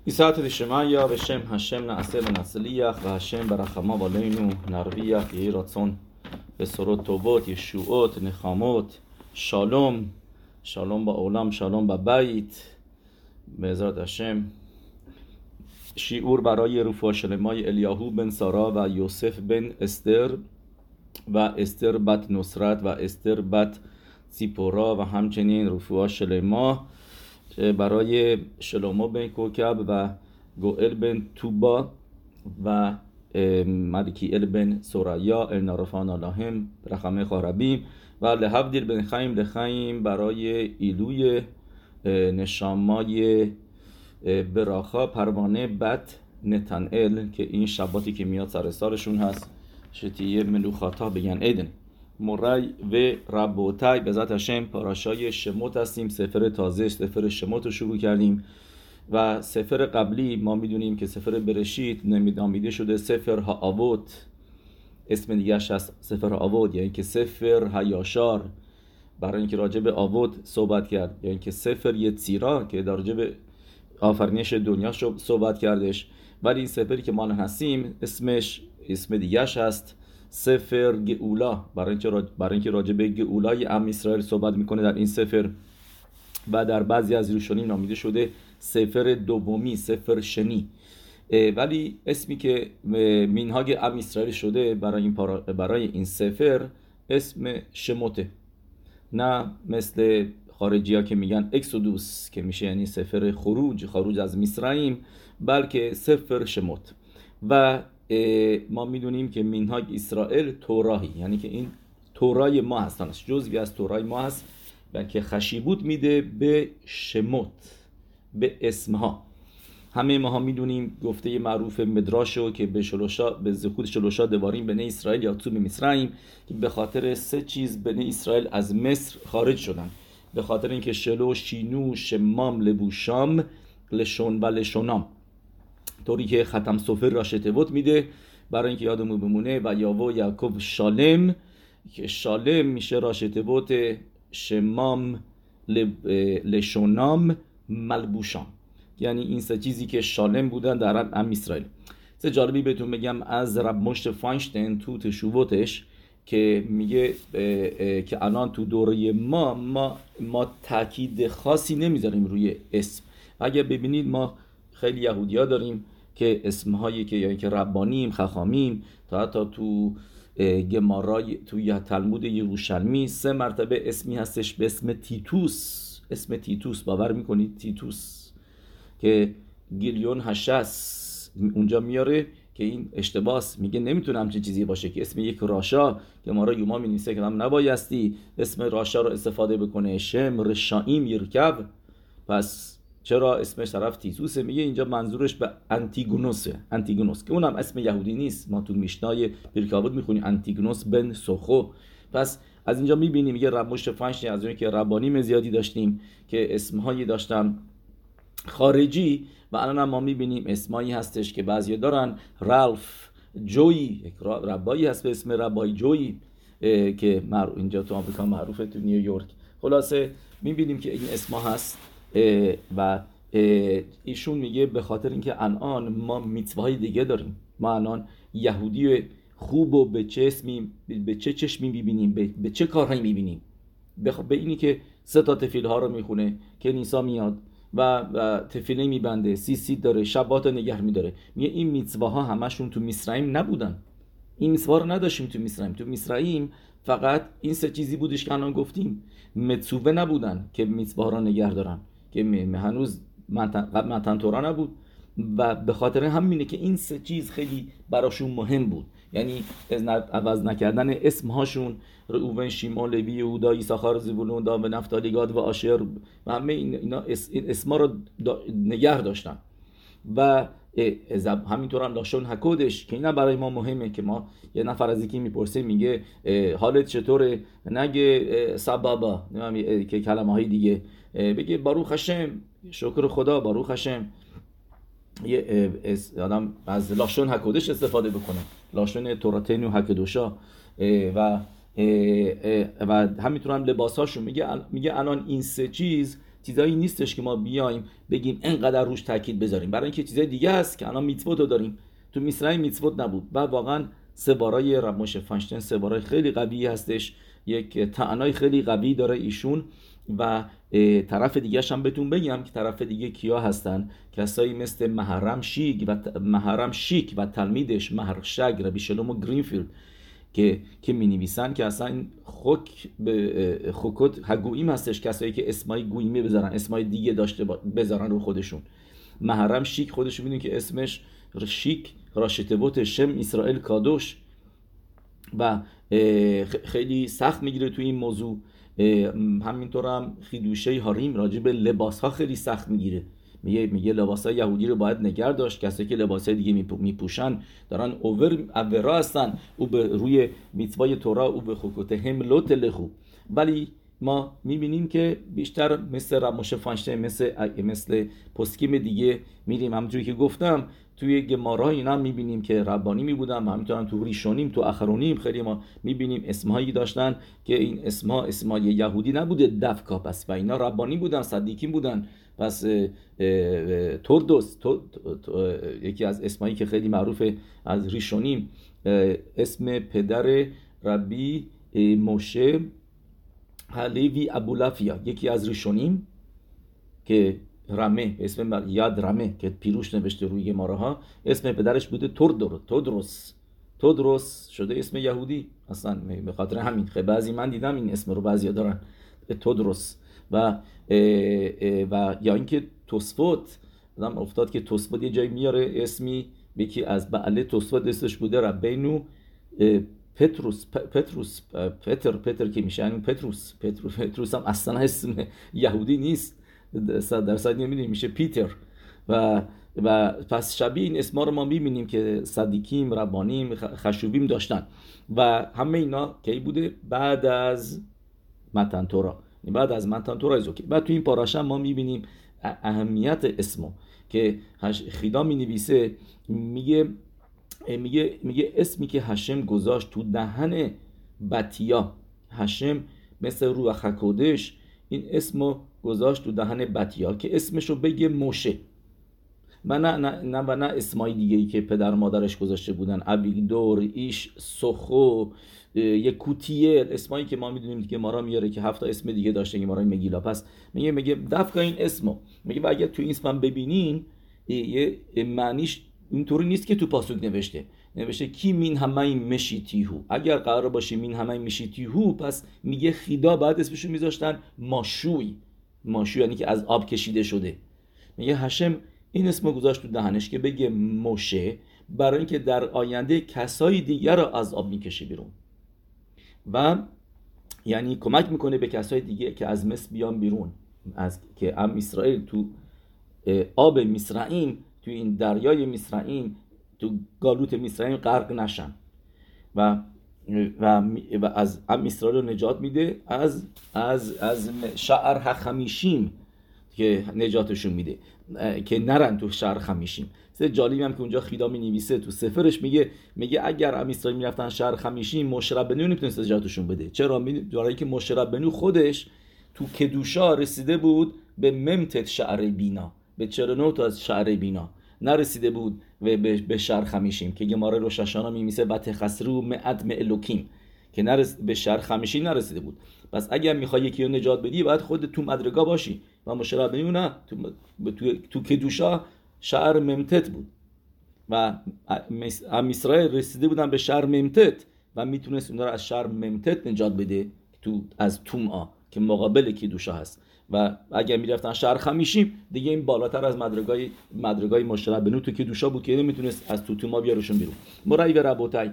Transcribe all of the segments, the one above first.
Isat Shemaya v'Shem Hashem na'aseh v'natzliach v'Hashem barachamav aleinu narviach yehi ratzon v'sorot tovot yeshuot nechamot shalom shalom ba'olam shalom ba'bayit be'ezrat Hashem. שיעור برای رفوع شلمای الیاهو بن سارا و یوسف بن استر و استر بت نصرت و استر بت سیپورا و همچنین رفوع شلما برای شلومو بن کوکب و گوئل بن توبا و ملکیل بن سورایا النارفان اللهم رحمه خاربیم و لحبدیل بن خیم لخیم برای ایلوی نشامای براخا پروانه بت نتانئل که این شباتی که میاد سر سالشون هست شتیه ملوخاتا بگن ایدن موری و ربوتای به ذات هشم پاراشای شموت هستیم. سفر تازه سفر شموت رو شروع کردیم و سفر قبلی ما میدونیم که سفر برشیت نامیده شده سفر هاوت، اسم دیگه‌اش هست سفر آوت، یعنی که سفر هایاشار برای اینکه راجع به آوت صحبت کرد، یعنی که سفر یتیرا که در راجع به آفرینش دنیا صحبت کردش. ولی این سفری که ما هستیم اسم دیگه‌اش هست سفر گئولا برای اینکه راجع به گئولای ام اسرائیل صحبت میکنه در این سفر و در بعضی از روشونیم نامیده شده سفر دومی، سفر شنی. ولی اسمی که مینهاگ ام اسرائیل شده برای این سفر اسم شموته، نه مثل خارجی ها که میگن اکسودوس که میشه یعنی سفر خروج از مصرعیم، بلکه سفر شموت. و ما میدونیم که مینهاگ اسرائیل توراهی، یعنی که این تورای ما هستنش، جزوی از تورای ما هست و که خشیبوت میده به شموت، به اسمها. همه ما میدونیم گفته معروف مدراشو که به زخود شلوشا دواریم بنی اسرائیل یا تو به مصرعیم که به خاطر 3 چیز بنی اسرائیل از مصر خارج شدن، به خاطر اینکه شلو، شینو، شمام، لبوشام، لشون و لشونام، طوری که ختم سفر را شتوت میده برای اینکه یادمون بمونه. و یاوه یعقوب شالم که شالم میشه را شتوت شمام، لشونام، ملبوشام، یعنی این 3 چیزی که شالم بودن در ام اسرائیل. چه جالبی بهتون بگم از رب مشت فاینشتین تو تشووتش که میگه که الان تو دوره ما تاکید خاصی نمیذاریم روی اسم. اگه ببینید ما خیلی یهودی‌ها داریم که اسمهایی که یعنی که ربانیم، خخامیم، تا حتی تو گمارای تو تلمود یروشلمی 3 مرتبه اسمی هستش به اسم تیتوس. باور میکنید تیتوس که گیلیون هشس اونجا میاره که این اشتباس، میگه نمیتونه همچین چیزی باشه که اسم یک راشا که ما را یوما مینیسه که هم نبایستی اسم راشا رو استفاده بکنه، شم رشائیم یرکب، پس چرا اسمش طرف تیتوسه؟ میگه اینجا منظورش به انتیگونوس که اونم اسم یهودی نیست. ما تو میشنای پیرکابود میخونیم انتیگونوس بن سوخو. پس از اینجا میبینیم میگه رب مشت فنش از اون که ربانیم زیادی داشتیم که اسمهایی داشتن خارجی و الان ما میبینیم اسمایی هستش که بعضی دارن رالف جوی، یک ربایی هست به اسم ربای جوی که اینجا تو آمریکا معروفه، تو نیویورک. خلاصه میبینیم که این اسما هست و ایشون میگه به خاطر اینکه الان ما میتواهای دیگه داریم، ما الان یهودی خوب و به چه چشمی میبینیم، به چه کارهایی میبینیم، به اینی که 3 تا تفیل ها رو میخونه، که نیسا میاد و تفیله میبنده، سی داره، شبات نگه میداره. میگه این میتواها همشون تو مصرعیم نبودن، این میتوا رو نداشتیم تو مصرعیم فقط این 3 چیزی بودش که الان گفتیم. متسوبه نبودن که میتوا رو نگه دارن، که هنوز متن تورا نبود و به خاطر همینه که این 3 چیز خیلی براشون مهم بود، یعنی عوض نکردن اسمهاشون، روبن، شیمون، لوی، یهودا، یساخار، زبولون، دان، نفتالی، گاد و آشر و همه اینا اسما رو نگه داشتن. و همینطور هم لاشون حکودش که اینا برای ما مهمه، که ما یه نفر از یکی میپرسه میگه حالت چطوره، نگه سبابا که کلمه های دیگه، بگه باروخ هشم، شکر خدا، باروخ هشم. یه آدم از لاشون حکودش استفاده بکنه، لاشون توراتین و حکدوشا و همینطور هم لباساشون. میگه الان این 3 چیز چیزایی نیستش که ما بیایم بگیم اینقدر روش تاکید بذاریم، برای اینکه چیزای دیگه هست که الان میتوت رو داریم. تو میسرعیم میتوت نبود و واقعا سه بارای رب موشه فاینشتین سه بارای خیلی قوی هستش، یک طعنای خیلی قوی داره ایشون. و طرف دیگه هم بهتون بگم که طرف دیگه کیا هستن، کسایی مثل محرم شیک و تلمیدش مهرشگ ربی شلومو گرینفیلد که می نویسن که اصلا این خوکت هگویم هستش، کسایی که اسمای گویمی بذارن، اسمای دیگه داشته بذارن رو خودشون. محرم شیک خودشون میدونی که اسمش شیک راشتبوت شم اسرائیل کادوش و خیلی سخت میگیره تو این موضوع. همینطور هم خیدوشه هاریم راجع به لباس ها خیلی سخت میگیره، میگه لباس های یهودی رو باید نگه داشت، کسایی که لباس های دیگه میپوشن دارن اوورا هستن او به روی میتوای تورا او به خوکوتهم لو تلخو. ولی ما میبینیم که بیشتر مثل رب موشه فاینشتین مثل پسکیم دیگه میریم، همونجوری که گفتم توی گمارا اینا میبینیم که ربانی میبودن و همینطور تو ریشونیم تو اخرونیم خیلی ما میبینیم اسمهایی داشتن که این اسمای یهودی نبوده دفکا، پس و اینا ربانی بودن، صدیقین بودن. پس توردوس یکی از اسمایی که خیلی معروفه از ریشونیم، اسم پدر ربی موشه هلیوی ابولافیا، یکی از ریشونیم که رمه، اسم یاد رمه که پیروش نوشته روی ماراها، اسم پدرش بوده تودروس شده اسم یهودی اصلا به خاطر همین. خیلی بعضی من دیدم این اسم رو بعضیا دارن تودروس و یا اینکه توسفوت آدم افتاد که توسفوت یه جایی میاره اسمی یکی از بعله توسفوت اسمش بوده ربینو پتر که میشه یعنی پتروس هم اصلا اسم یهودی نیست، در صد نمیدونیم میشه پیتر. و پس شبیه این اسما رو ما میبینیم که صدیقیم ربانیم خشوبیم داشتن و همه اینا کی بوده بعد از متن تورا، بعد از متن تورا زوکی. بعد تو این پاراشا ما میبینیم اهمیت اسمو که خیدا مینویسه، میگه اسمی که هشم گذاشت تو دهن بطیا، هشم مثل روح حکودش این اسمو گذاشت تو دهن بطیا که اسمشو بگه موشه و نه اسمای دیگه ای که پدر مادرش گذاشته بودن، ابیگدور، ایش، سخو، یکوتیل، اسمایی که ما میدونیم که مارا میاره که 7 اسم دیگه داشته که مارا مگیلا. پس میگه دفعه این اسمو میگه و اگه تو این اسمم ببینین یه معنیش اینطوری نیست که تو پاسوک نوشته کی مین همه مشیتیهو، اگر قرار باشه مین همه مشیتیهو پس میگه خیدا بعد اسمشو میذاشتن ماشوی یعنی که از آب کشیده شده. میگه هشم این اسمو گذاشت تو دهنش که بگه موشه برای اینکه در آینده کسای دیگر رو از آب میکشه بیرون و یعنی کمک میکنه به کسای دیگه که از مصر بیان بیرون، از که ام اسرائیل تو آب مصرعیم، تو این دریای مصرعیم، تو گالوت مصرعیم غرق نشن و از ام اسرائیل رو نجات میده از شعر خمیشیم که نجاتشون میده که نرن تو شهر خمیشیم. جالبی هم که اونجا خیدا می نویسه تو سفرش میگه اگر ام اسرائیل میرفتن شهر خمیشیم موشه ربنی نمیتونست نجاتشون بده. چرا؟ برای که موشه ربنی خودش تو کدوشا رسیده بود به ممتت شعر بینا، به 49 تا از شعر بینا نرسیده بود و به شهر خمیشیم که گماره روش هاشانا میمیسه و تخسرو معدم الوکیم که به شهر خمیشیم نرسیده بود. پس اگر میخوای یکی رو نجات بدی باید خود تو مدرگا باشی و موشه ربنی نه تو کدوشا شهر ممتت بود و ام اسرائیل رسیده بودن به شهر ممتت و میتونست اونها رو از شهر ممتت نجات بده از تومعا که مقابل کدوشا هست. و اگر میرفتن شهر خمیشیم دیگه این بالاتر از مدرگای موشه ربنی تو کدوشا بود که نمیتونست از تومعا بیارشون بیرون. مرایی و ربوتای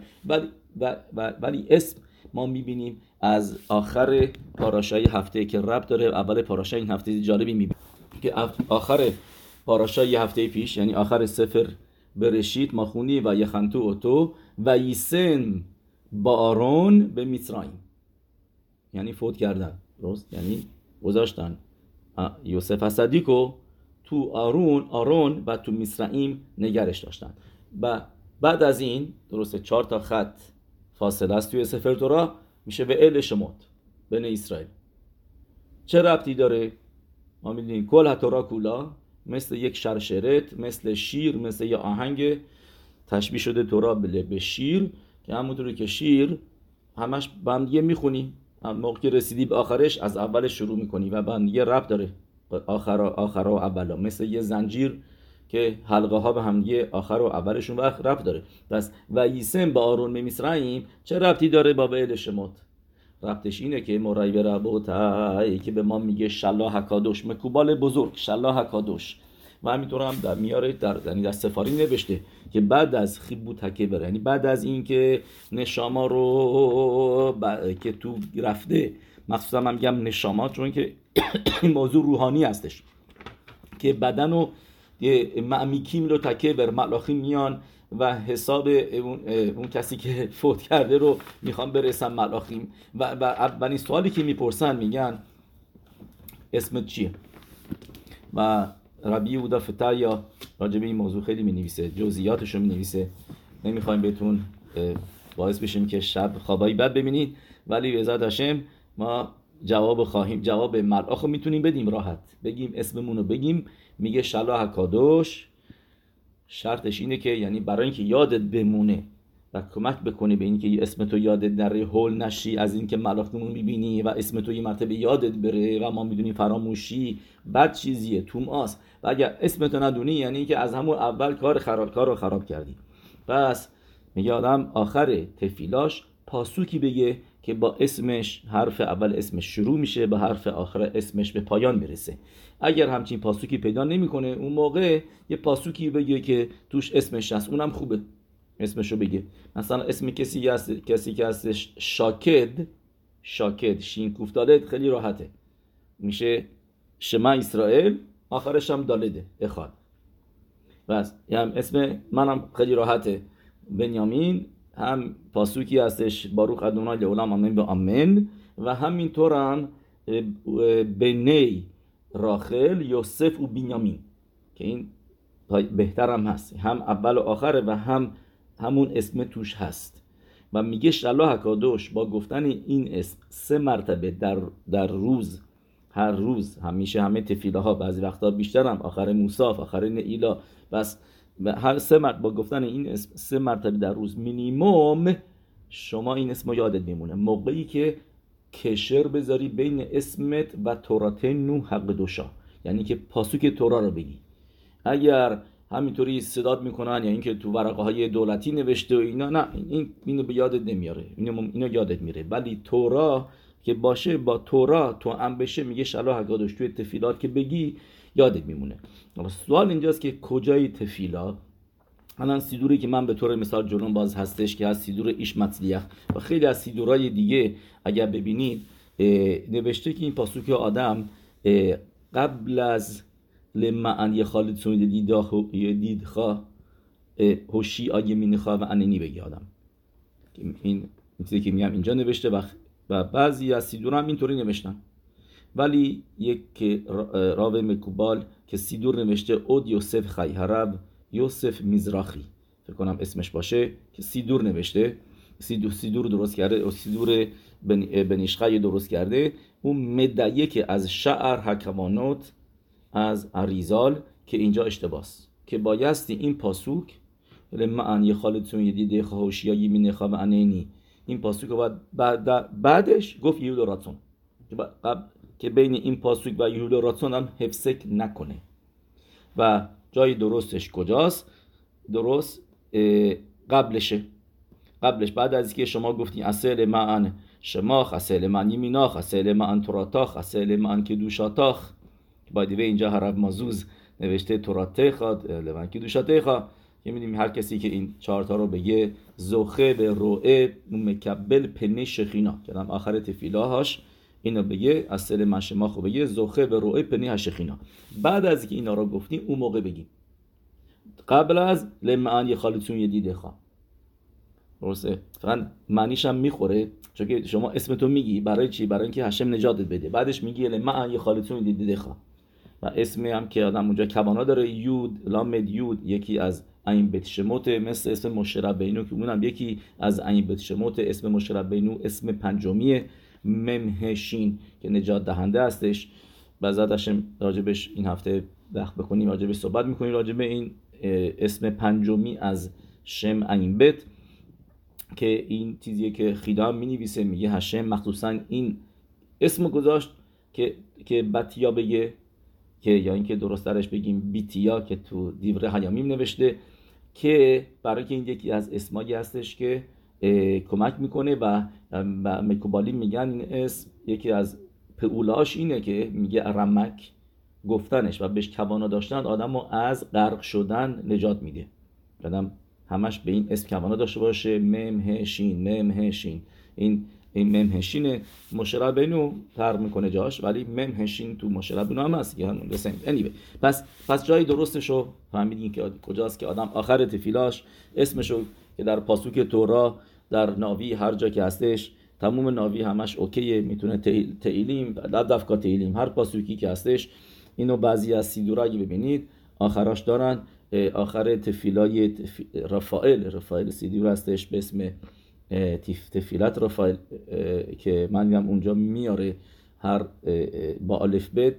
ولی اسم ما میبینیم از آخر پاراشای هفته که رب داره اول پاراشای این هفته جالبی میبینیم که آخر پاراشای هفته پیش یعنی آخر سفر برشید ما خونی و یخنتو اوتو و یسن با آرون به مصرعیم، یعنی فوت کردن، درست؟ یعنی گذاشتن یوسف صدیقو تو آرون و تو مصرعیم نگرش داشتن. و بعد از این درسته 4 تا خط فاصله است توی سفر تورا میشه به ال شموت بن اسرائیل. چه ربطی داره؟ ما میدونیم کل هتورا کولا مثل یک شرشرت، مثل شیر، مثل یه آهنگ تشبیه شده تورا به شیر، که همونطوری که شیر همش با هم دیگه میخونی، موقع که رسیدی به آخرش از اولش شروع میکنی و با هم دیگه ربط داره، آخرا و اولا، مثل یه زنجیر که حلقه ها به هم دیگه آخر و اولشون وقت ربط داره. پس و یسم با آرون به میسرائیم چه ربطی داره با به شمات؟ ربطش اینه که مرای به ربوتای که به ما میگه شلا حکادوش، مکوبال بزرگ شلا حکادوش، و همینطور هم در میاره در سفاری نوشته که بعد از خیبوت هکبر، یعنی بعد از این که نشاما رو که تو رفته، مخصوصا من میگم نشاما چون که این موضوع روحانی هستش که بدن رو معمیکیم رو تکبر، ملاخی میان و حساب اون کسی که فوت کرده رو میخوان برسن ملاخیم و اولین سوالی که میپرسن میگن اسمت چیه؟ و ربی یهودا فتایا راجع به این موضوع خیلی مینویسه، جزئیاتش رو مینویسه. نمیخوایم بهتون باعث بشیم که شب خوابایی بد ببینید، ولی به عزت هاشم ما جواب ملاخ رو میتونیم بدیم راحت، بگیم اسممون رو بگیم. میگه شلا حکادوش، شرطش اینه که یعنی برای اینکه یادت بمونه و کمک بکنه به اینکه اسمتو یادت نره، هول نشی از اینکه ملاخمون میبینی و اسمتو یه مرتبه یادت بره و ما میدونیم فراموشی بد چیزیه، توماس، و اگر اسمتو ندونی یعنی که از همون اول کار رو خراب کردی. پس میگه آدم آخر تفیلاش پاسوکی بگه که با اسمش، حرف اول اسمش شروع میشه، با حرف آخر اسمش به پایان میرسه. اگر همچین پاسوکی پیدا نمیکنه، اون موقع یه پاسوکی بگه که توش اسمش هست، اونم خوبه اسمشو بگه. مثلا اسم کسی که هستش شاکد شین کوف دالت، خیلی راحته، میشه شما اسرائیل، آخرش هم دالده اخاد. بس هم اسم منم خیلی راحته، بنیامین، هم پاسوکی هستش باروخ ادونای لعالم آمین به آمین، و همینطور هم بنی راخل یوسف و بنیامین که این بهتر هم هست، هم اول و آخره و همون اسم توش هست. و میگه شلا حکادوش با گفتن این اسم 3 مرتبه در روز، هر روز، همیشه همه تفیله ها، بعضی وقتا بیشتر هم، آخر موساف، آخر نئیلا، بس هر 3 مرتبه با گفتن این اسم 3 مرتبه در روز مینیموم، شما این اسمو یادت میمونه. موقعی که کشر بذاری بین اسمت و تورات نو حق دوشا، یعنی که پاسوک تورا رو بگی. اگر همینطوری صدات میکنن یا اینکه تو ورقه های دولتی نوشته و اینا، نه، اینو به یادت نمیاره، اینو یادت میره. ولی تورا که باشه، با تورا تو هم بشه، میگه شلا حکادوش، توی تفیلات که بگی یادت میمونه. سوال اینجاست که کجای تفیلا؟ الان سیدوری که من به طور مثال جلوم باز هستش که از سیدور ایش مطلیخ و خیلی از سیدورای دیگه اگر ببینید نوشته که این پاسوک آدم قبل از لمعن یه خالد سونید دیدخواه هوشی آگه مینخواه و اننی بگی آدم. این چیزی که میگم اینجا نوشته و بعضی از سیدور هم اینطوری نوشتن، ولی یک راوی مکوبال که سیدور نوشته اود یوسف خیهرب یوسف میزراخی، فکر کنم اسمش باشه، که سیدور نوشته، سیدور درست کرده، سیدور بنیشخای درست کرده. اون مدعیه که از شعر حکمانوت از اریزال که اینجا اشتباس، که بایستی این پاسوک لمعن یه خالدتون یه دیده خواهوشی یا یمین خواه و انینی، این پاسوک رو بعدش گفت یهود راتون، که بین این پاسوک و یهود راتون هم حفظک نکنه. و جای درستش کجاست؟ درست قبلش بعد از که شما گفتین اصل معن شماخ، اصل معن یمیناخ، اصل معن توراتاخ، اصل معن کدوشاتاخ، باید اینجا حرب مازوز نوشته توراتخا لمن کدوشاتخا، که میدونیم هر کسی که این 4 تا رو بگه زوخه به روئه مکبل پنه شخینا، که هم آخر تفیلاهاش اینو بگه، اصل من شماخو بگه زوخه به روئه پنه شخینا. بعد از که اینا رو گفتیم اون موقع بگیم، قبل از لمعن یه خالتون یه دیده خواه. درسته؟ فقط معنیش هم میخوره، چون که شما اسمتو میگی برای چی؟ برای اینکه هشم نجاتت بده. بعدش میگی لمعن یه خالتون یه دیده خواه، و اسمی هم که آدم اونجا کبانا داره، یود لامد یود، یکی از این بیت شموت، مثل اسم مشرب بینو که اونم یکی از این بیت شموت. اسم مشرب بینو اسم پنجمیه، ممهشین که نجات دهنده هستش. بعضی‌هاشم راجبش این هفته وقت بکنیم راجبش صحبت میکنیم، راجب این اسم پنجمی از شم عین بت که این چیزیه که خیدا هم مینویسه، میگه هشم مخصوصا این اسم گذاشت که بتیا بگه، که یا اینکه درست درش بگیم بیتیا که تو دیوره حیامیم نوشته، که برای که این یکی از اسمایی هستش که کمک میکنه و مکوبالی میگن این اسم یکی از پئولاش اینه که میگه رمک گفتنش و بهش کوانا داشتن آدم رو از غرق شدن نجات میده. آدم همش به این اسم کوانا داشته باشه، مم هشین این مم هشین مشرب بینو فرق میکنه جاش، ولی مم هشین تو مشرب بینو هم هست که همون دسم. پس جای درستشو فهمیدین که کجاست که آدم آخر تفیلاش اسمشو که در پاسوک تورا در ناوی هر جا که هستش، تموم ناوی همش اوکیه، میتونه تئیلیم دفکا تئیلیم هر پاسوکی که هستش اینو بعضی از سیدورا اگه ببینید آخراش دارن آخر تفیلای رفائل سیدور هستش به اسم تفیلت رفائل که من میگم اونجا میاره هر با الف بت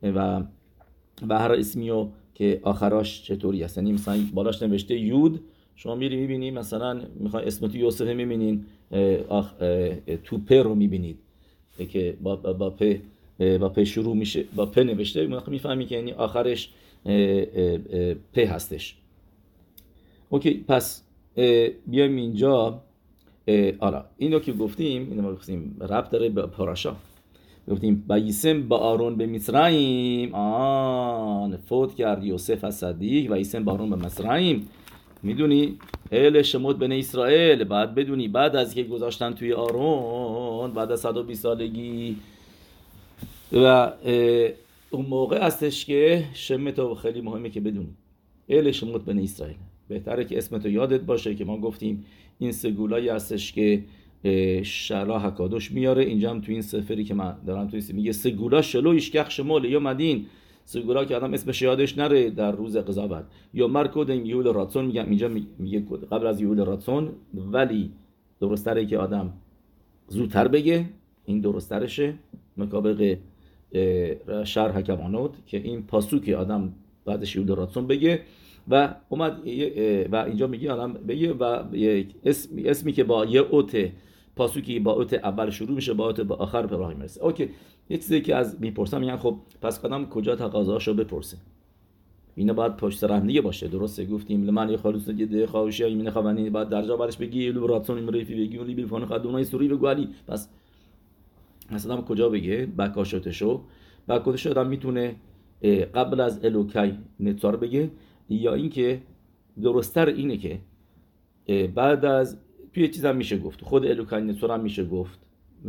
و هر اسمیو که آخراش چطوری هست، یعنی مثلا بالاش نوشته یود، شما میری میبینی مثلا میخوای اسم تو یوسف میبینین تو پ رو میبینید که با پ شروع میشه، با پ نوشته، میفهمی که یعنی آخرش پ هستش. اوکی، پس بیایم اینجا. آره اینو که گفتیم، اینو ما گفتیم ربط داره به پاراشا، گفتیم بایسم با آرون به مصرعیم، فوت کرد یوسف از صدیق و ایسم با آرون به مصرعیم. میدونی اهل شموت بنی اسرائیل بعد بدونی بعد از که گذاشتن توی آرون بعد از 120 سالگی و اون موقع هستش که شمتو خیلی مهمه که بدونی اهل شموت بنی اسرائیل. بهتره که اسمتو یادت باشه که ما گفتیم این سگولایی هستش که شرح حکادوش میاره. اینجا هم تو این سفری که من دارم توی میگه سگولا شلو ایشکخ شمال یا مدین، سگولا که آدم اسمش یادش نره در روز قضاوت. یا مرکودن یول راتسون، میگم اینجا میگه قبل از یول راتسون، ولی درستره که آدم زودتر بگه، این درسترشه مطابق شرح حکمانوت که این پاسو که آدم بعدش یول راتسون بگه و اومد و اینجا میگه آدم بگه و اسمی که با یه اوت پاسوکی با اوت اول شروع میشه با اوت با آخر به راه میرسه. اوکی، یه چیزی که از میپرسم میگن خب پس آدم کجا تقاضاشو بپرسه؟ اینا باید پشت سر هم دیگه باشه. درسته گفتیم لمن خالص دیگه خواهشی ایمن خوانی بعد درجا برش بگی لو راتون میریفی بگی ولی بیفون خدونای سوری بگو علی. پس مثلا کجا بگه بکاشتشو آدم میتونه قبل از الوکی نتار بگه، یا اینکه درست‌تر اینه که بعد از توی چیز هم میشه گفت خود الوکای نتور هم میشه گفت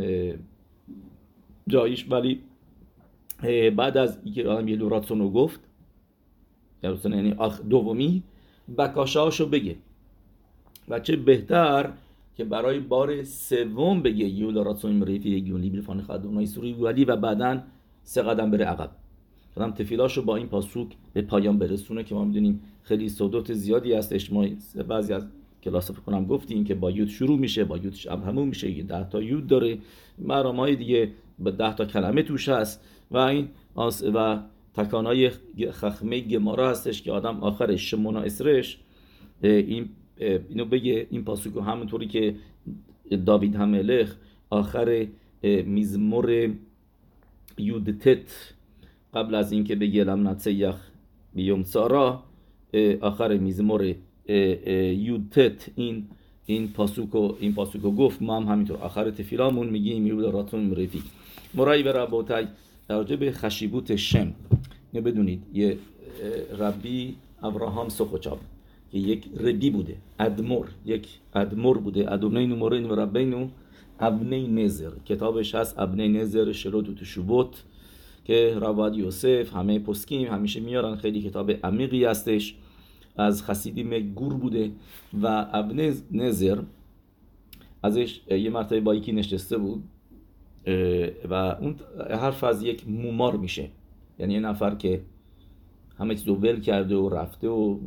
جایش، ولی بعد از اینکه آدم یه لوراتسونو گفت یعنی دومی بکاشاشو بگه و چه بهتر که برای بار سوم بگه یول راتسون مریفی یگیونی بیلفان خدونای سوری ولی و بعدن 3 قدم بره عقب. آدم تفیلاشو با این پاسوک به پایان برسونه که ما میدونیم خیلی صدوت زیادی هستش. ما بعضی از کلاس فکر کنم گفتیم که با یود شروع میشه، با یود همون میشه، 10 تا یود داره، مرامای دیگه به 10 تا کلمه توش هست و این و تکانای خخمه گمارا هستش که آدم آخرش شمونا اسرش اینو بگه این پاسوکو همونطوری که داوید هملخ آخر میزمور یودتت قبل از اینکه بگه لم نتسیخ بیوم سارا آخر میزمور یودتت این پاسوکو گفت. ما هم همینطور آخر تفیلامون میگیم یود راتون مرفی مرایی و ربوتای راجع به خشیبوت شم. اینو بدونید یه ربی ابراهام سخوچاب که یک ربی بوده، یک ادمور بوده، ادونای نمورین و ربینو ابنی نظر، کتابش هست ابنی نظر شروط و تشوبوت که رواد یوسف همه پسکیم همیشه میارن، خیلی کتاب عمیقی هستش، از خسیدیم گور بوده و ابن نظر ازش یه مرتبه با یکی نشسته بود و اون حرف از یک مومار میشه، یعنی یه نفر که همه چیز رو ول کرده و رفته و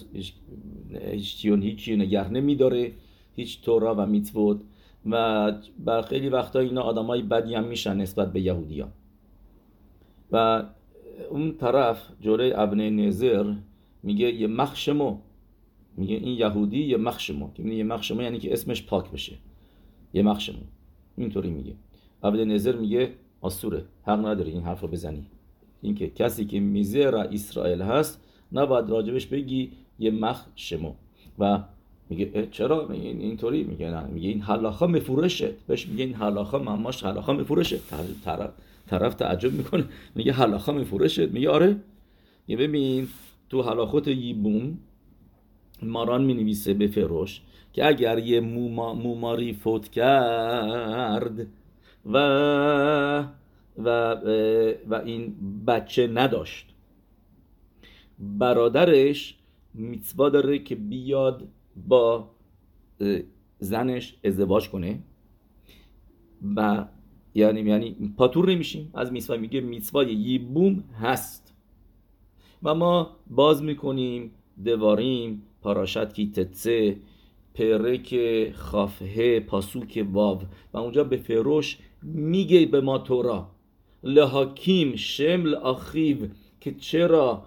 هیچی نگه نمیداره، هیچ تورا و میتوت و خیلی وقتا اینا آدمای بدی هم میشن نسبت به یهودی‌ها و اون طرف جلوی ابن نظر میگه یه مخشمو، میگه این یهودی یه مخشمو، که یه مخشمو یعنی که اسمش پاک بشه، یه مخشمو اینطوری میگه. ابن نظر میگه آسوره، حق نداری این حرف رو بزنی، اینکه کسی که میزرع اسرائیل هست نباید راجبش بگی یه مخشمو. و میگه چرا؟ میگه اینطوری میگه نه، میگه این هلاخا مفورشه، بهش میگه این هلاخا مماش هلاخا مفورشه. طرف تعجب میکنه، میگه هلاخا مفورشه؟ میگه آره. یه ببین تو هلاخوت یبوم ماران مینویسه به فروش که اگر یه موماری فوت کرد و و و این بچه نداشت، برادرش میtzva داره که بیاد با زنش ازدواج کنه و یعنی پاتور نمیشیم از میtzva. میگه میtzva یبوم هست و ما باز میکنیم دواریم پاراشت کی تتسه پرک خافه پاسوک واو و اونجا به فروش میگه به ما تورا لحاکیم شمل آخیو، که چرا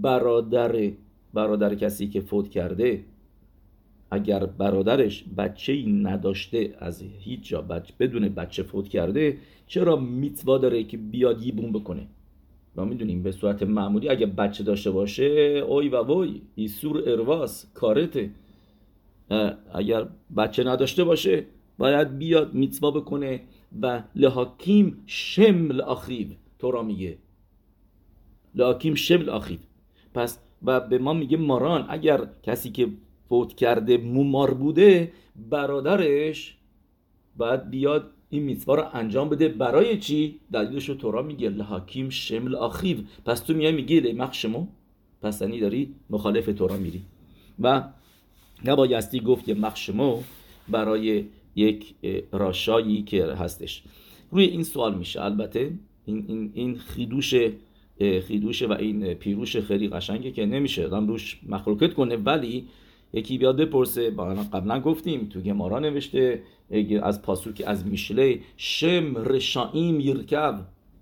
برادر کسی که فوت کرده اگر برادرش بچه‌ای نداشته از هیچ جا بدون بچه فوت کرده، چرا میtzva داره که بیاد یبوم بکنه؟ ما میدونیم به صورت معمولی اگه بچه داشته باشه اوی و وای ایسور ارواس کارته، اگر بچه نداشته باشه باید بیاد میtzva بکنه و لحاکیم شمل آخیو. تورا میگه لحاکیم شمل آخیو. پس و به ما میگه ماران اگر کسی که فوت کرده مومار بوده، برادرش باید بیاد این میtzva رو انجام بده. برای چی؟ دلیلش رو تورا میگه لحاکیم شمل آخیو. پس تو میگی لیمخ شمو، پس یعنی داری مخالف تورا میری و نبایستی گفت یه مخشمو برای یک راشایی که هستش. روی این سوال میشه البته این خیدوشه و این پیروش خیلی قشنگه که نمیشه آدم روش مخلوقت کنه، ولی یکی بیاد بپرسه. قبلا گفتیم تو گمارا نوشته از پاسوک از میشله شم رشائیم یرکب،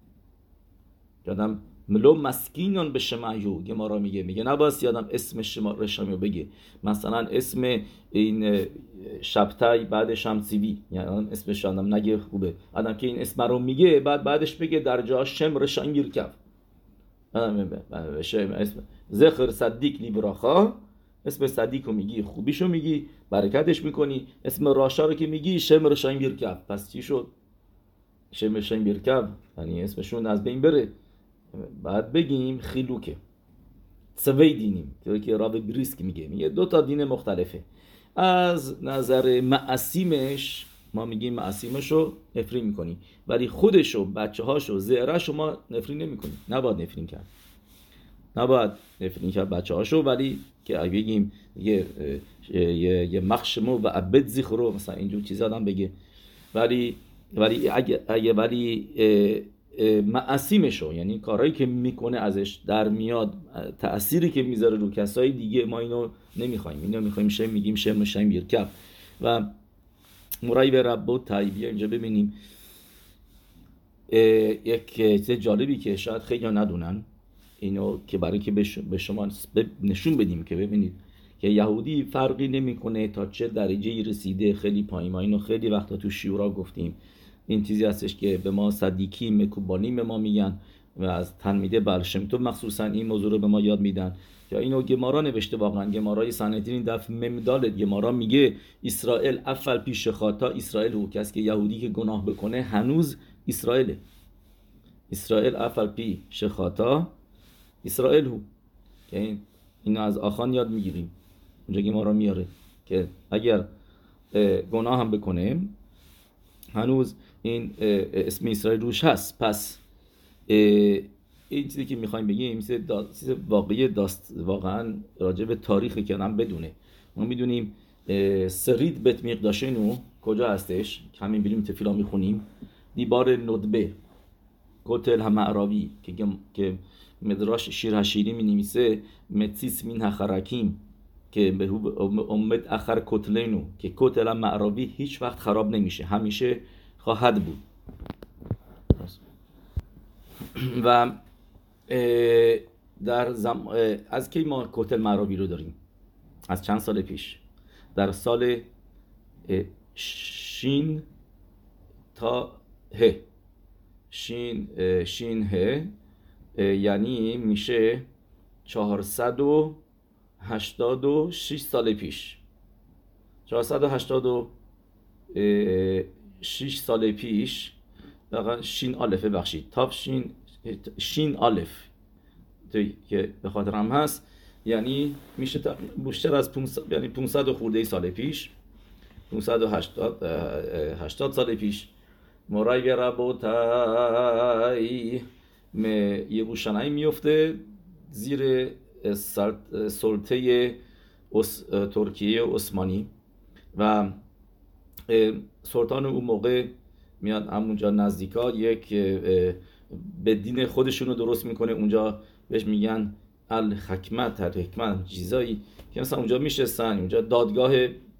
یادم ملو مسکینان به شمایو. گمارا میگه نباید یادم اسم شما رشائیم بگه، مثلا اسم این شبتای بعدش هم سیوی، یعنی اسمش آدم نگه خوبه. آدم که این اسم رو میگه بعدش بگه در جا شم رشائیم یرکب. اسم زخر صدیق لیبراخا، اسم صدیق رو میگی خوبیشو میگی برکتش میکنی، اسم راشا رو که میگی شم رشائیم یرکب. پس چی شد؟ شم رشائیم یرکب یعنی اسمشون از بین بره. بعد بگیم خیلوکه سوی دینیم که راب بریسک میگه دو تا دین مختلفه. از نظر معصیمش ما میگیم معصیمشو نفرین میکنی، ولی خودشو بچه هاشو زهرهشو ما نفرین نمیکنی. نباید نفرین کرد بچه هاشو، ولی که اگه بگیم یه مخشمو و عبد زیخرو مثلا اینجور چیزا آدم بگه، ولی معصیمشو یعنی کارهایی که میکنه ازش در میاد، تأثیری که میذاره رو کسای دیگه، ما اینو نمیخوایم. اینو میخوایم میگیم شم رشائیم یرکب. و مرای به رب طیبیه اینجا ببینیم یک چیز جالبی که شاید خیلی ندونن، اینو که برای که به شما نشون بدیم که ببینید که یهودی فرقی نمیکنه تا چه درجه‌ای رسیده خیلی پایین. ما اینو خیلی وقتا تو شیورا گفتیم، این چیزی هستش که به ما صدیکی مکوبانی به ما میگن و از تلمیده بال شم تov مخصوصا این موضوع رو به ما یاد میدن. یا اینو گمارا نوشته، واقعا گمارای سنهدرین دف ممدالت گمارا میگه اسرائیل افل پیش خاطا اسرائیل هو، کسی که یهودی که گناه بکنه هنوز اسرائیله. اسرائیل افل پیش خاطا اسرائیل هو، که اینو از آخان یاد میگیریم. اونجا گمارا میاره که اگر گناه هم بکنه هنوز این اسم اسرائیل روش هست. پس این چیزی که میخوایم بگیم چیز واقعا راجع به تاریخی که آدم بدونه. ما میدونیم سرید بت مقداشنو کجا هستش، همین بریم تفیلا میخونیم دیبار ندبه کتل همعراوی که مدراش شیر هشیری می نویسه متسیس مین هخرکیم که به امت اخر کتلینو، که کتل همعراوی هیچ وقت خراب نمیشه، همیشه خواهد بود. و از کی ما کوتل معرابی رو داریم؟ از چند سال پیش، در سال شین تا ه، شین ه، یعنی میشه 486 سال پیش. 486 سال پیش واقعا شین آلفه بخشید تاف شین آلف که به خاطرم هست، یعنی میشه بیشتر از 500، یعنی 500 خورده سال پیش، 580 سال پیش. مرای ربوتای یروشلایم میفته زیر سلطه ترکیه عثمانی و سلطان اون موقع میاد همونجا نزدیکا یک به دین خودشونو درست میکنه، اونجا بهش میگن الحکمت چیزایی که مثلا اونجا میشستن، اونجا دادگاه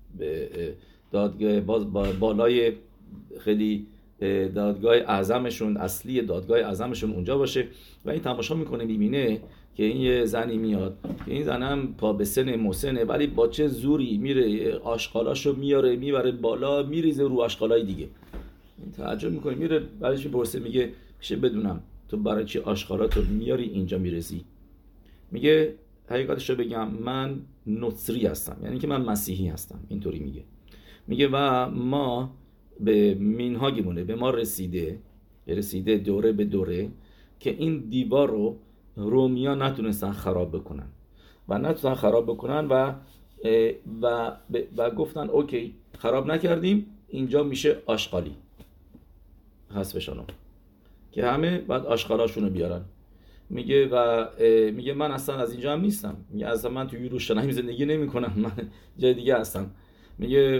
بالای خیلی دادگاه اعظمشون، اصلی دادگاه اعظمشون اونجا باشه و این تماشا میکنه، میبینه که این یه زنی میاد که این زنم پا به سن مسنه، ولی با چه زوری میره آشغالاشو میاره میبره بالا، میریزه رو آشغالای دیگه. تعجب میکنه، میره بعدش میپرسه، میگه میشه بدونم تو برای چی آشغالاتو میاری اینجا میرسی؟ میگه حقیقتشو بگم من نصری هستم، یعنی که من مسیحی هستم. اینطوری میگه و ما به مینهاگمونه، به ما رسیده دوره به دوره که این دیوار رو رومیا نتونستن خراب بکنن و گفتن اوکی خراب نکردیم، اینجا میشه آشغالی، حسبشانو که همه بعد آشغالاشونو بیارن. میگه من اصلا از اینجا هم نیستم، میگه اصلا من تو یروشلایم زندگی نمی کنم، من جای دیگه هستم. میگه و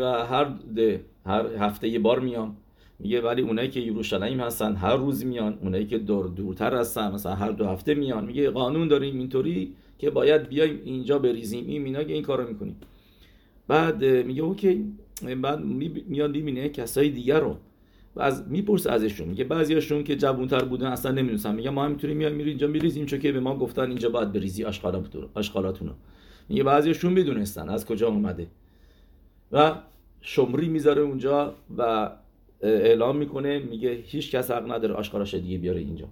هر هفته یه بار میام. میگه ولی اونایی که یروشلایم هستن هر روز میان، اونایی که دورتر هستن مثلا هر 2 هفته میان. میگه قانون داریم اینطوری که باید بیایم اینجا بریزیم، مینا که این کارو میکنیم. بعد میگه اوکی، بعد میاد میبینه کسای دیگر رو و میپرسه ازشون، میگه بعضیاشون که جوان‌تر بودن اصلا نمیدونستن، میگه ما هم میتونیم میریم اینجا میریزیم چون که به ما گفتن اینجا باید بریزی آشغالاتونو. میگه بعضیاشون میدونستن از کجا اومده و شمری میذاره اونجا و اعلام میکنه، میگه هیچ کس حق نداره آشغالاش دیگه بیاره اینجا.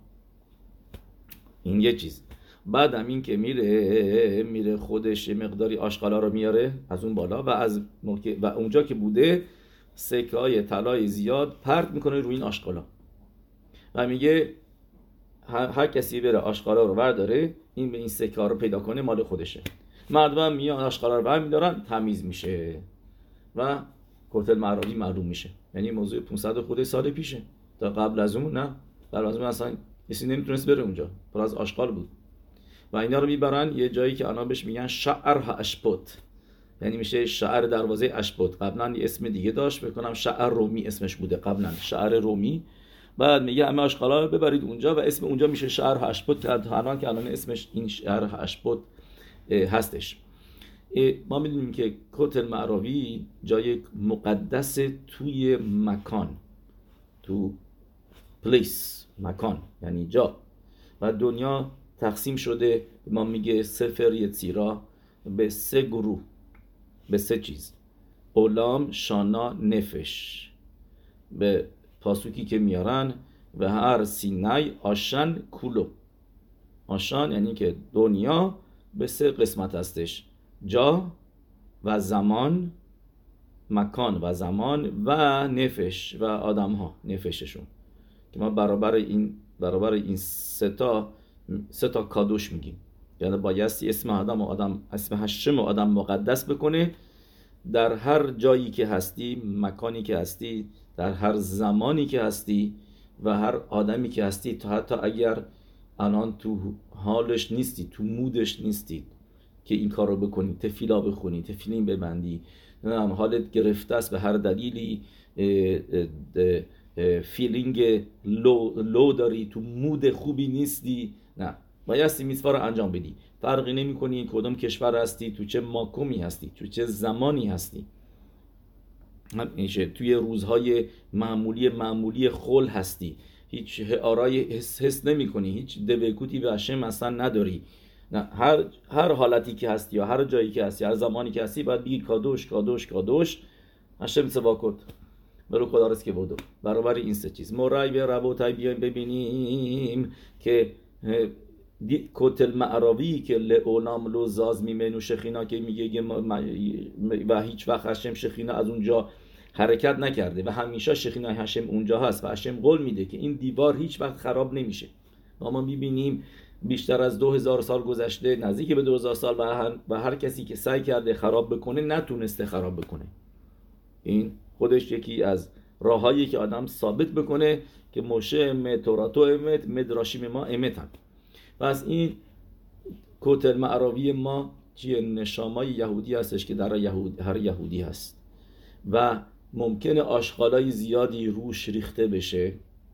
این یه چیز. بعدم این که میره خودش مقداری آشغالا رو میاره از اون بالا و اونجا که بوده سکه های طلای زیاد پرت میکنه روی این آشغالا و میگه هر کسی بره آشغالا رو برداره، این به این سکه ها رو پیدا کنه مال خودشه. مردم میان آشغالا رو برمیدارن، تمیز میشه و کوتل معرابی معلوم میشه. یعنی موضوع 500 خورده سال پیشه. تا قبل از اون نه، قبل از اون اصلا کسی نمیتونست بره اونجا، پر از آشغال بود. و اینا رو میبرن یه جایی که آنها بهش میگن شعر اشپوت، یعنی میشه شعر دروازه اشپوت. قبلا یه اسم دیگه داشت، بکنم شعر رومی اسمش بوده قبلا، شعر رومی. بعد میگه همه آشغالا رو ببرید اونجا و اسم اونجا میشه شعر اشپوت، الان که الان اسمش این شعر اشپوت هستش. ما میدونیم که کوتل معرابی جای مقدس توی مکان، تو پلیس، مکان یعنی جا، و دنیا تقسیم شده. ما میگه سفر یتیرا به 3 گروه، به 3 چیز: اولام، شانا، نفش. به پاسوکی که میارن و هر سینای آشن کولو. آشان یعنی که دنیا به 3 قسمت هستش: جا و زمان، مکان و زمان، و نفش و آدم ها، نفششون، که ما برابر این 3 تا کادوش میگیم. یعنی بایستی اسم اسم هشم آدم مقدس بکنه در هر جایی که هستی، مکانی که هستی، در هر زمانی که هستی و هر آدمی که هستی. تا حتی اگر الان تو حالش نیستی، تو مودش نیستی که این کار رو بکنی، تفیلا بخونی، تفیلین ببندی، حالت گرفته است به هر دلیلی، فیلینگ لو داری، تو مود خوبی نیستی، نه، بایستی میتوا رو انجام بدی. فرقی نمی کنی کدوم کشور هستی، تو چه ماکومی هستی، تو چه زمانی هستی. توی روزهای معمولی خل هستی، هیچ آرای حس نمی کنی، هیچ دوکوتی به هشم اصلا نداری. نه، هر حالتی که هستی یا هر جایی که هستی، هر زمانی که هستی باید بگی کادوش کادوش کادوش هشم سواکوت برو خدا رس که بودو. برابر این سه چیز مورای به ربوتای بیایم ببینیم که کتل معراوی که لئونام لوزاز میمنو شخینا که میگه و هیچ وقت هشم شخینا از اونجا حرکت نکرده و همیشه شخینا هشم اونجا هست و هشم قول میده که این دیوار هیچ وقت خراب نمیشه. ما میبینیم بیشتر از 2000 سال گذشته، نزدیک به 2000 سال و هر کسی که سعی کرده خراب بکنه نتونسته خراب بکنه. این خودش یکی از راههایی که آدم ثابت بکنه که موشه امت، توراتو امت، مدراشیم ما امت هم. و از این کوتل معراوی ما چیه؟ نشامای یهودی هستش که در هر یهودی هست و ممکنه آشغالای زیادی روش ریخته بشه،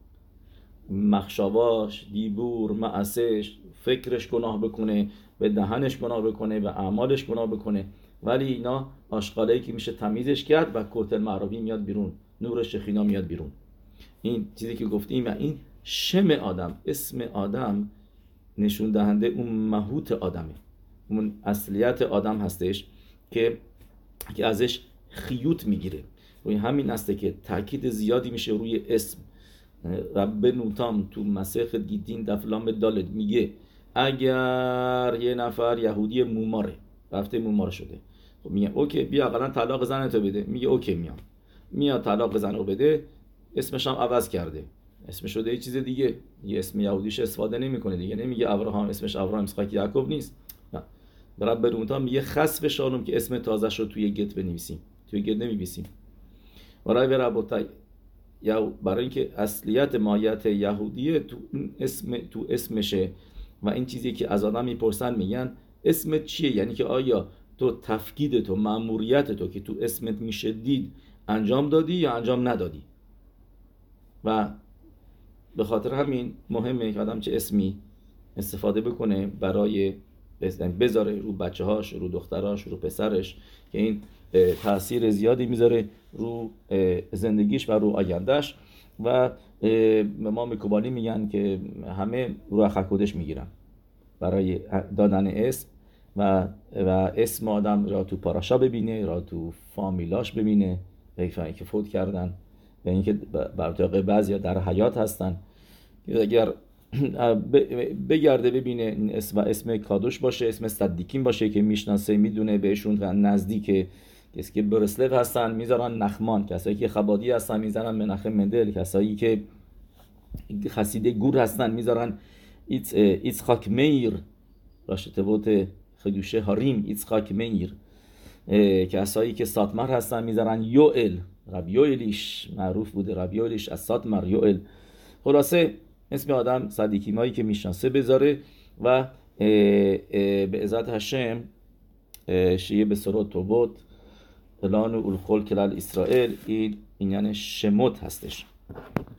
مخشواش، دیبور، معسش، فکرش گناه بکنه، به دهنش گناه بکنه، به اعمالش گناه بکنه، ولی اینا آشغالایی که میشه تمیزش کرد و کوتل معراوی میاد بیرون، نور شخینا میاد بیرون. این چیزی که گفتیم و این شم آدم، اسم آدم نشون دهنده اون ماهوت آدمه، اون اصلیت آدم هستش که ازش خیوط میگیره. روی همین هسته که تاکید زیادی میشه روی اسم. رب نوتام تو مسیح گیدین دفلام دالت میگه اگر یه نفر یهودی موماره رفته مومار شده، خب میگه اوکی بیا اقلا طلاق زنتو بده، میگه اوکی میاد طلاق زنو بده، اسمش هم عوض کرده، اسمش شده یه چیز دیگه، یه اسم یهودیش استفاده نمیکنه دیگه، نمیگه ابراهام، اسمش ابراهام اسحاق یعقوب نیست، نه. رب نوتام میگه خسف شانم که اسم تازه شو توی گت بنویسیم، توی گت نمی‌نویسیم. برای ربوتای یا برای اینکه اصلیت ماهیت یهودیه تو اسمشه و این چیزی که از آدم میپرسن میگن اسمت چیه، یعنی که آیا تو تفکیدت و مأموریت تو که تو اسمت میشه دید انجام دادی یا انجام ندادی. و به خاطر همین مهمه که آدم چه اسمی استفاده بکنه برای بذاره رو بچه هاش، رو دختراش، رو پسرش، که این تأثیر زیادی میذاره رو زندگیش و رو آیندهش. و ما مکوبالی میگن که همه روح حکودش میگیرن برای دادن اسم و اسم آدم را تو پاراشا ببینه، را تو فامیلاش ببینه، حیفایی که فوت کردن و اینکه بر طبق بعضیا در حیات هستن، اگر بگرده ببینه اسم کادوش باشه، اسم صدیکین باشه که میشناسه، میدونه بهشون نزدیکه، کسی که برسلو هستن میذارن نخمان، کسایی که خبادی هستن میذارن منخم مندل، کسایی که خسیده گور هستن میذارن ایצחק מאיר، راشه تبوت خدوشه هاریم ایצחק מאיר، کسایی که ساتمر هستن میذارن یوئل، رب یوئلیش معروف بوده، رب یوئلیش از ساتمر یوئل. خلاصه اسم آدم صدیکیمایی که میشناسه بذاره و به عزت هشم شیعه به سرات توبت الان و الخل کلال اسرائیل، این یعنی شموت هستش.